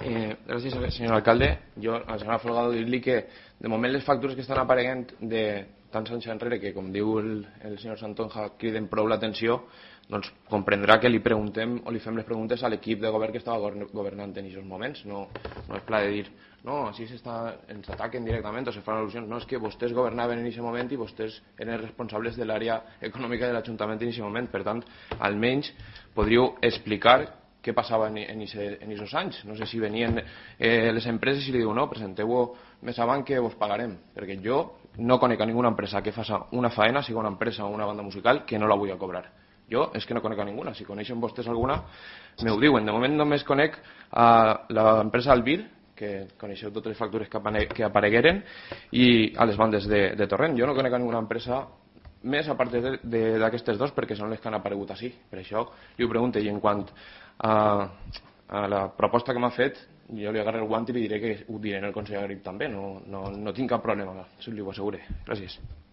Gràcies, senyor alcalde. Jo a la senyora Folgado dir-li que de moment les factures que estan apareguent de tants anys enrere, que com diu el senyor Santonja criden prou l'atenció, doncs comprendrà que li preguntem o li fem les preguntes a l'equip de govern que estava governant en aquests moments. No és pla de dir no, així ens ataquen directament o se fan al·lusions. No, és que vostès governaven en aquest moment i vostès eren responsables de l'àrea econòmica de l'Ajuntament en aquest moment. Per tant, almenys podríeu explicar què passava en aquests anys. No sé si venien les empreses i li diu no, presenteu-ho més avant que vos pagarem, perquè jo no conec a ninguna empresa que faci una faena, sigui una empresa o una banda musical, que no la vull cobrar. Jo és que no conec a ninguna. Si coneixen vostès alguna, me ho diuen. De moment només conec a l'empresa Albir, que coneixeu totes les factures que aparegueren, i a les bandes de Torrent. Jo no conec a ninguna empresa més a part d'aquestes dos, perquè són les que han aparegut així. Per això li ho pregunto. I en quant a la proposta que m'ha fet, jo li agarré el guant i li diré que ho diré en el Consell Agrari també. No tinc cap problema, li ho asseguro. Gràcies.